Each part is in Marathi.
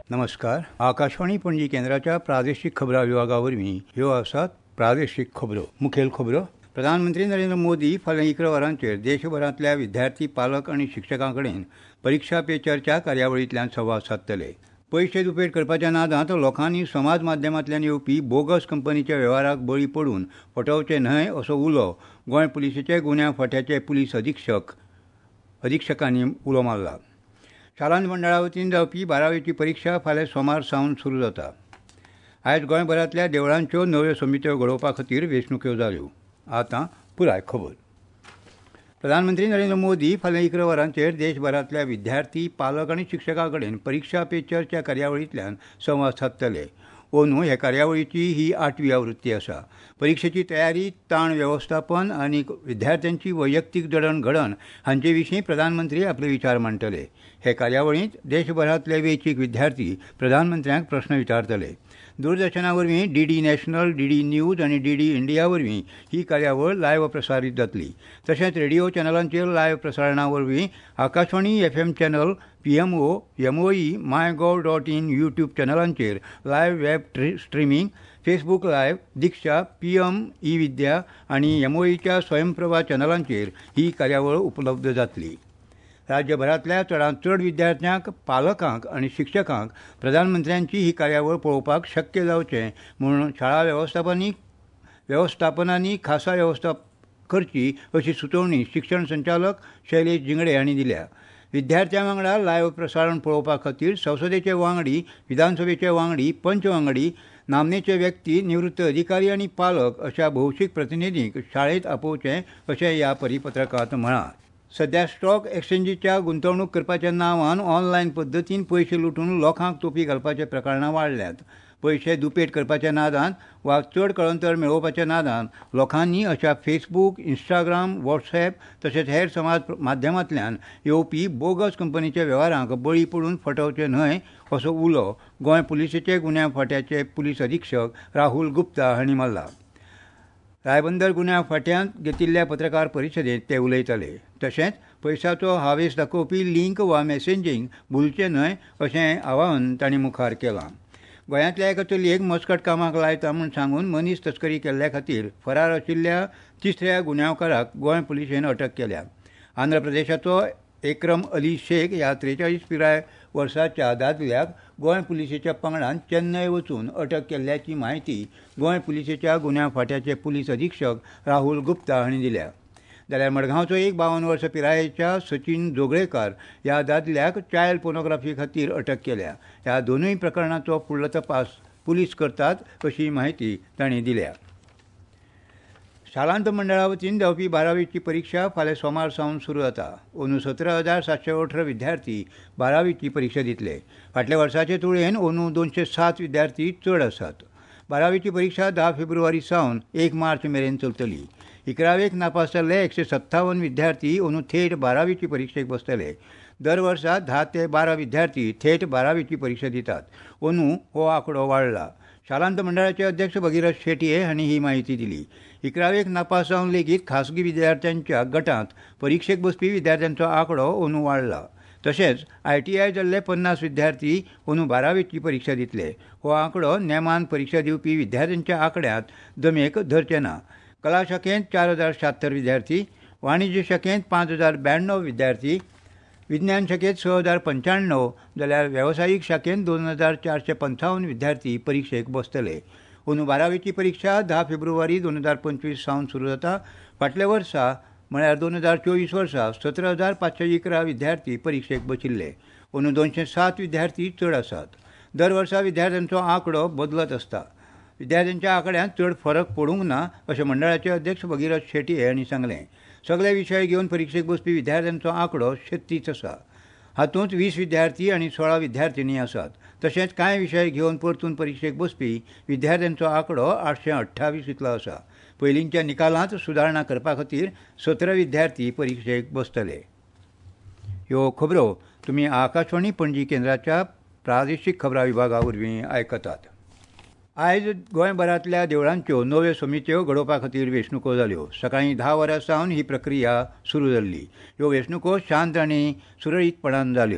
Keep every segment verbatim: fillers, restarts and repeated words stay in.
नमस्कार. आकाशवाणी पणजी केंद्राच्या प्रादेशीक खबरां विभागा वरवीं ह्यो आसात प्रादेशीक खबरो. मुखेल खबरो. प्रधानमंत्री नरेंद्र मोदी फाल्यां इकरा वरांचेर देशभरांतल्या विद्यार्थी, पालक आनी शिक्षकां कडेन परीक्षा पे चर्चा कार्यावळींतल्यान संवाद सादतले. पयशे दुपेट करपाच्या नादांत लोकांनी समाज माध्यमांतल्यान येवपी बोगस कंपनीच्या वेव्हाराक बळी पडून फटोवचे न्हय असो उलो गोंय पुलिसेचे गुन्यांव फांट्याचे पुलीस अधीक्षक अधीक्षकांनी उलो मारला. शालांत मंडळा वतीन जावपी बारावेची परीक्षा फाल्यां सोमार सावन सुरू जाता. आयज गोंयभरांतल्या देवळांच्यो नव्यो समित्यो घडोवपा खातीर वेंचणुक्यो जाल्यो. आतां पुराय खबर. प्रधानमंत्री नरेंद्र मोदी फाल्यां इकरा वरांचेर देशभरांतल्या विद्यार्थी, पालक आनी शिक्षकां कडेन परीक्षा पे चर्चा कार्यावळींतल्यान संवाद सादतले. अंदू हे कार्यावळीची ही आठवी आवृत्ती आसा. परीक्षेची तयारी, ताण वेवस्थापन आनी विद्यार्थ्यांची वैयक्तीक जडणघडण हांचे विशीं प्रधानमंत्री आपले विचार मांडटले. हे कार्यावळींत देशभरांतले वेंचीक विद्यार्थी प्रधानमंत्र्यांक प्रस्न विचारतले. दूरदर्शना वरवीं डीडी नॅशनल, डीडी न्यूज आनी डीडी इंडिया वरवीं ही कार्यावळ लायव्ह प्रसारीत जातली. तशेंच रेडिओ चॅनलांचेर लायव्ह प्रसारणा वरवीं Akashvani FM channel, PMO, MOE, my gov dot in YouTube चॅनलांचेर live web streaming, Facebook live, Diksha, PM e Vidya आनी एमओईच्या स्वयंप्रभा चॅनलांचेर ही कार्यावळ उपलब्ध जातली. राज्यभरांतल्या चडांत चड विद्यार्थ्यांक, पालकांक आनी शिक्षकांक प्रधानमंत्र्यांची ही कार्यावळ पळोवपाक शक्य जावचें म्हणून शाळा वेवस्थापनीक वेवस्थापनांनी खासा वेवस्था करची अशी सुचोवणी शिक्षण संचालक शैलेश जिंगडे हांणी दिल्या. विद्यार्थ्यां वांगडा लायव्ह प्रसारण पळोवपा खातीर संसदेचे वांगडी, विधानसभेचे वांगडी, पंच वांगडी, नामनेचे व्यक्ती, निवृत्त अधिकारी आनी पालक अशा भौशीक प्रतिनिधींक शाळेंत आपोवचें अशें ह्या परिपत्रकांत म्हळां. सध्या स्टॉक एक्सचेंजीच्या गुंतवणूक करपाच्या नांवान ऑनलायन पद्दतीन पयशे लुटून लोकांक तोपी घालपाचे प्रकरणां वाडल्यात. पयशे दुपेट करपाच्या नादांत वा चड कळंतर मेळोवपाच्या नादांत लोकांनी अशा फेसबूक, इंस्टाग्राम, वॉट्सॅप तशेंच हेर समाज माध्यमांतल्यान येवपी बोगस कंपनीच्या वेव्हारांक बळी पडून फटोवचे न्हय असो उलो गोंय पुलिसेचे गुन्यांव फांट्याचे पुलीस अधीक्षक राहुल गुप्ता हांणी मारला. रायबंदर गुन्यांव फांट्यांत घेतिल्ल्या पत्रकार परिशदेंत ते उलयताले. तशेंच पयशाचो हावेस दाखोवपी लिंक वा मॅसेजिंग भुलचें न्हय अशें आवाहन तांणी मुखार केलां. गोंयांतल्या एका चलयेक मस्कट कामाक लायता म्हूण सांगून मनीस तस्करी केल्ल्या खातीर फरार आशिल्ल्या तिसऱ्या गुन्यांवकाराक गोंय पुलिशेन अटक केल्या. आंध्र प्रदेशाचो एकरम अली शेख ह्या त्रेचाळीस पिराय वर्साच्या दादल्याक गोंय पुलिसेच्या पंगडान चेन्नय वचून अटक केल्ल्याची माहिती गोंय पुलिसेच्या गुन्यांव फांट्याचे पुलीस अधीक्षक राहुल गुप्ता हांणी दिल्या. जाल्यार मडगांवचो एक बावन वर्स पिरायेच्या सचिन जोगळेकार ह्या दादल्याक चायल्ड पोर्नोग्राफी खातीर अटक केल्या. ह्या दोनूय प्रकरणांचो फुडलो तपास पुलीस करतात अशी माहिती तांणी दिल्या. शालांत मंडळा वतीन जावपी बारावेची परीक्षा फाल्यां सोमार सावन सुरू जाता. अंदू सतरा हजार सातशे अठरा विद्यार्थी बारावेची परीक्षा दितले. फाटल्या वर्साचे तुळेन अंदू दोनशे सात विद्यार्थी चड आसात. बारावेची परीक्षा धा फेब्रुवारी सावन एक मार्च मेरेन चलतली. इकरावेक नापास जाल्ले एकशे सत्तावन विद्यार्थी अंदू थेट बारावेची परीक्षेक बसतले. दर वर्सा धा ते बारा विद्यार्थी थेट बारावेची परीक्षा दितात. अंदू हो आंकडो वाडला. शालांत मंडळाचे अध्यक्ष भगिरथ शेटये हांणी ही माहिती दिली. इकरावेक नापास जावन लेगीत खासगी विद्यार्थ्यांच्या गटांत परीक्षेक बसपी विद्यार्थ्यांचो आंकडो अंदू वाडला. तशेंच आय टी आय जाल्ले पन्नास विद्यार्थी अंदू बारावेची परीक्षा दितले. हो आंकडो नेमान परीक्षा दिवपी विद्यार्थ्यांच्या आंकड्यांत दमेक धरचे ना. कला शाखेंत चार हजार शात्तर विद्यार्थी, वाणिज्य शाखेंत पांच हजार ब्याण्णव विद्यार्थी, विज्ञान शाखेंत स हजार पंच्याण्णव जाल्यार वेवसायीक शाखेंत दोन हजार चारशे पंचावन्न विद्यार्थी परीक्षेक बसतले. अंदू बारावेची परीक्षा धा फेब्रुवारी दोन हजार पंचवीस सावन सुरू जाता. फाटल्या वर्सा म्हळ्यार दोन हजार चोवीस वर्सा सतरा हजार पांचशे इकरा विद्यार्थी परीक्षेक बशिल्ले. अंदू दोनशे सात विद्यार्थी चड आसात. दर वर्सा विद्यार्थ्यांचो आंकडो बदलत आसता. विद्यार्थ्यांच्या आंकड्यांत चड फरक पडूंक ना अशें मंडळाचे अध्यक्ष भगिरथ शेटये हांणी सांगलें. सगळे विशय घेवन परीक्षेक बसपी विद्यार्थ्यांचो आंकडो छत्तीस आसा. हातूंत वीस विद्यार्थी आनी सोळा विद्यार्थिनी आसात. तशेंच कांय विशय घेवन परतून परीक्षेक बसपी विद्यार्थ्यांचो आंकडो आठशे अठ्ठावीस इतलो आसा. पयलींच्या निकालांत सुदारणा करपा खातीर सतरा विद्यार्थी परीक्षेक बसतले. ह्यो खबरो तुमी आकाशवाणी पणजी केंद्राच्या प्रादेशीक खबरां विभागा वरवीं आयकतात. आयज गोंयभरांतल्या देवळांच्यो नव्यो समित्यो घडोवपा खातीर वेंचणुको जाल्यो. सकाळीं धा वरां सावन ही प्रक्रिया सुरू जाल्ली. ह्यो वेंचणुको शांत आनी सुरळीतपणान जाल्यो.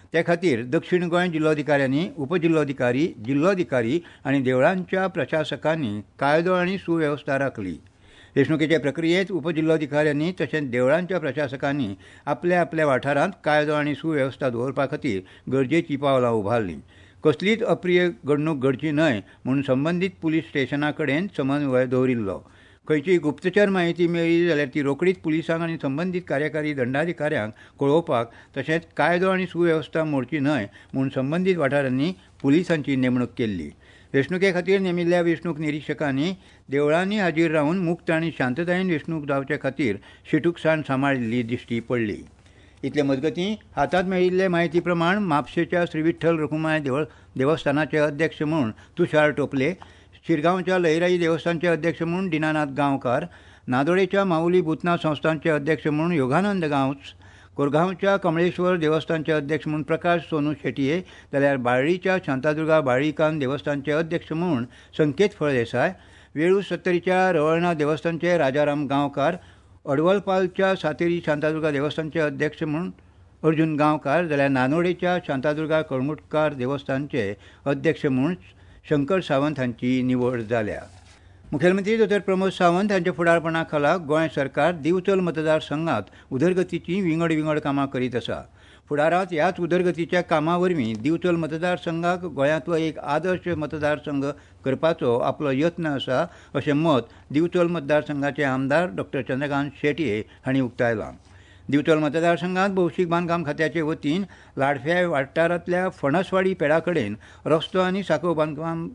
ते खातीर दक्षिण गोंय जिल्लोधिकाऱ्यांनी उपजिल्लोधिकारी जिल्लोधिकारी आनी देवळांच्या प्रशासकांनी कायदो आनी सुवेवस्था राखली. वेंचणुकेचे प्रक्रियेत उपजिल्लोधिकाऱ्यांनी तशेंच देवळांच्या प्रशासकांनी आपल्या आपल्या वाठारांत कायदो आनी सुवेवस्था दवरपा खातीर गरजेची पावलां उबारलीं. कसलीच अप्रिय घडणूक घडची न्हय म्हूण संबंदीत पुलीस स्टेशना कडेन समन्वय दवरिल्लो. खंयचीय गुप्तचर म्हायती मेळ्ळी जाल्यार ती रोखडीच पुलिसांक आनी संबंदीत कार्यकारी दंडाधिकाऱ्यांक कळोवपाक तशेंच कायदो आनी सुवेवस्था मोडची न्हय म्हूण संबंदीत वाठारांनी पुलिसांची नेमणूक केल्ली. वेंचणुके खातीर नेमिल्ल्या वेंचणूक निरीक्षकांनी देवळांनी हाजीर रावन मुक्त आनी शांततायेन वेंचणूक जावचे खातीर शिटूकसाण सांबाळिल्ली दिश्टी पडली. इतले मजगतीं हातांत मेळिल्ले म्हायती प्रमाण म्हापशेच्या श्री विठ्ठल रखुमाय देव देवस्थानाचे अध्यक्ष म्हूण तुषार टोपले, शिरगांवच्या लयराई देवस्थानचे अध्यक्ष म्हूण दिनानाथ गांवकार, नादोडेच्या माऊली भुतनाथ संस्थानचे अध्यक्ष म्हूण योगानंद गांवच, कोरगांवच्या कमळेश्वर देवस्थानचे अध्यक्ष म्हूण प्रकाश सोनू शेटये जाल्यार बाळ्ळीच्या शांतादुर्गा बाळ्ळीकान देवस्थानचे अध्यक्ष म्हूण संकेत फळदेसाय, वेळू सत्तरीच्या रवळनाथ देवस्थानचे राजाराम गांवकार, अडवलपालच्या सातेरी शांतादुर्गा देवस्थानचे अध्यक्ष म्हूण अर्जुन गांवकार जाल्यार नानोडेच्या शांतादुर्गा कळंगुटकार देवस्थानचे अध्यक्ष म्हूण शंकर सावंत हांची निवड जाल्या. मुखेलमंत्री दोतोर प्रमोद सावंत हांच्या फुडारपणा खाला गोंय सरकार दिवचल मतदारसंघात उदरगतीची विंगड विंगड कामां करीत आसा. फुडारांत ह्याच उदरगतीच्या कामां वरवीं दिवचल मतदारसंघाक गोंयांतलो एक आदर्श मतदारसंघ करपाचो आपलो यत्न आसा अशें मत दिवचल मतदारसंघाचे आमदार डॉक्टर चंद्रकांत शेटये हांणी उक्तायलां. दिवचल मतदारसंघात भौशीक बांदकाम खात्याचे वतीन लाडफ्या वाठारांतल्या फणसवाडी पेडा कडेन रस्तो आनी साखळो बांदकाम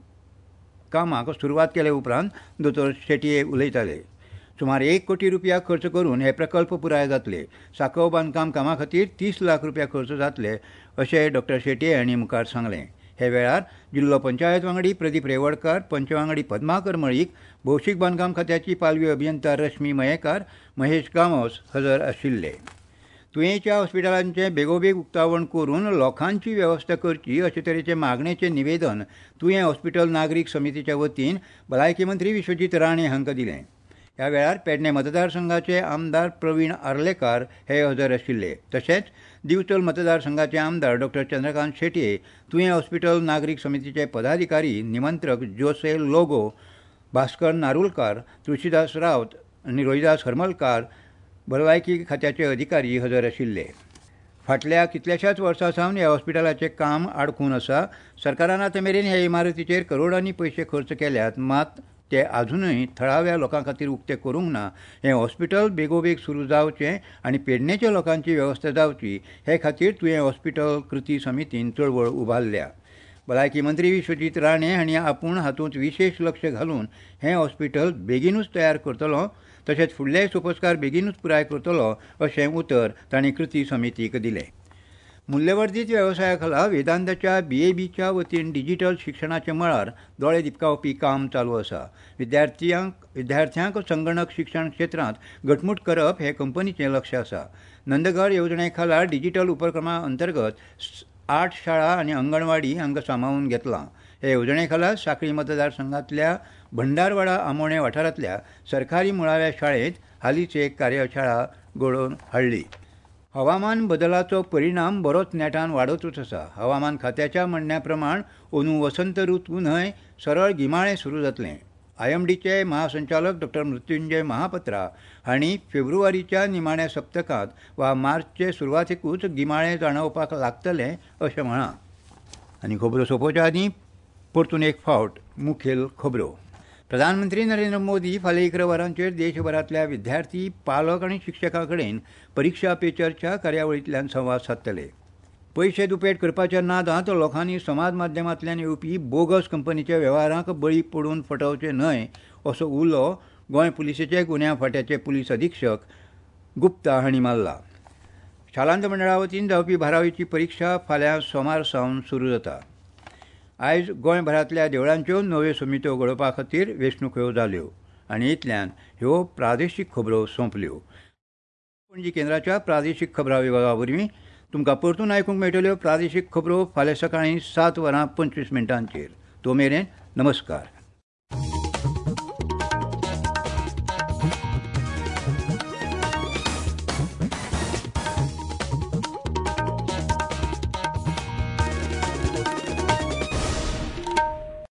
कामाक सुरवात केले उपरांत दोतोर शेटये उलयताले. सुमार एक कोटी रुपया खर्च करून हे प्रकल्प पुराय जातले. साखळो बांदकाम कामा खातीर तीस लाख रुपया खर्च जातले अशें डॉक्टर शेटये हांणी मुखार सांगलें. हे वेळार जिल्लो पंचायत वांगडी प्रदीप रेवडकार, पंच वांगडी पद्माकर मळीक, भौशीक बांदकाम खात्याची पालवी अभियंता रश्मी मयेकार, महेश गांवस हजर आशिल्ले. तुयेच्या हॉस्पिटलांचे बेगोबेग उक्तावण करून लोकांची वेवस्था करची अशे तरेचे मागणेचें निवेदन तुयें हॉस्पिटल नागरीक समितीच्या वतीन भलायकी मंत्री विश्वजीत राणे हांकां दिलें. ह्या वेळार पेडणे मतदारसंघाचे आमदार प्रवीण आर्लेकार हे हजर आशिल्ले. तशेंच दिवचल मतदारसंघाचे आमदार डॉक्टर चंद्रकांत शेटये, तुयें हॉस्पिटल नागरीक समितीचे पदाधिकारी निमंत्रक जोसे लोगो, भास्कर नारुलकार, तुळशीदास रावत आनी रोहिदास हरमलकार भलायकी खात्याचे अधिकारी हजर आशिल्ले. फाटल्या कितल्याशाच वर्सां सावन ह्या हॉस्पिटलाचें काम आडखून आसा. सरकारान आतां मेरेन ह्या इमारतीचेर करोडांनी पयशे खर्च केल्यात, मात ते आजूनय थळाव्या लोकां खातीर उक्तें करूंक ना. हें हॉस्पिटल बेगोबेग सुरू जावचें आनी पेडणेच्या लोकांची वेवस्था जावची हे खातीर तुवें हॉस्पिटल कृती समितीन चळवळ उबारल्या. भलायकी मंत्री विश्वजीत राणे हांणी आपूण हातूंत विशेश लक्ष घालून हें हॉस्पिटल बेगीनूच तयार करतलो तशेंच फुडले सोपस्कार बेगीनूच पुराय करतलो अशें उतर तांणी कृती समितीक दिलें. मूल्यवर्धीत वेवसाया खाला वेदांताच्या बीएबीच्या वतीन डिजिटल शिक्षणाचे मळार दोळे दिपकावपी काम चालू आसा. विद्यार्थ्यांक विद्यार्थ्यांक संगणक शिक्षण क्षेत्रांत घटमूट करप हे कंपनीचें लक्ष आसा. नंदगड येवजणे खाला डिजिटल उपक्रमा अंतर्गत आठ शाळा आनी अंगणवाडी हांकां सांबाळून घेतलां. हे येवजणे खाला सांखळी मतदारसंघांतल्या भंडारवाडा आमोणे वाठारांतल्या सरकारी मुळाव्या शाळेंत हालींच एक कार्यशाळा घडोवन हाडली. हवामान बदलाचो परिणाम बरोच नेटान वाडतूच आसा. हवामान खात्याच्या म्हणण्या प्रमाण अंदू वसंत ऋतू न्हय सरळ गिमाळें सुरू जातलें. आयएमडीचे महासंचालक डॉक्टर मृत्युंजय महापात्रा हांणी फेब्रुवारीच्या निमाण्या सप्तकांत वा मार्चचे सुरवातेकूच गिमाळें जाणवपाक लागतलें अशें म्हळां. आनी खबरो सोंपोवच्या आदीं परतून एक फावट मुखेल खबरो. प्रधानमंत्री नरेंद्र मोदी फाल्यां इकरा वरांचेर देशभरांतल्या विद्यार्थी, पालक आनी शिक्षकां कडेन परिक्षा पे चर्चा कार्यावळींतल्यान संवाद सादतले. पयशे दुपेट करपाच्या नादांत लोकांनी समाज माध्यमांतल्यान येवपी बोगस कंपनीच्या वेव्हारांक बळी पडून फटोवचे न्हय असो उलो गोंय पुलिसेचे गुन्यांव फाट्याचे पुलीस अधीक्षक गुप्ता हांणी मारला. शालांत मंडळा वतीन जावपी बारावेची परिक्षा फाल्यां सोमार सावन सुरू जाता. आयज गोंयभरांतल्या देवळांच्यो नव्यो समित्यो घडोवपा खातीर वेंचणुको जाल्यो आनी इतल्यान ह्यो प्रादेशीक खबरो सोंपल्यो. पणजी केंद्राच्या प्रादेशीक खबरां विभागा वरवीं तुमकां परतून आयकूंक मेळटल्यो प्रादेशीक खबरो फाल्यां सकाळीं सात वरां पंचवीस मिनटांचेर. तो मेरेन नमस्कार.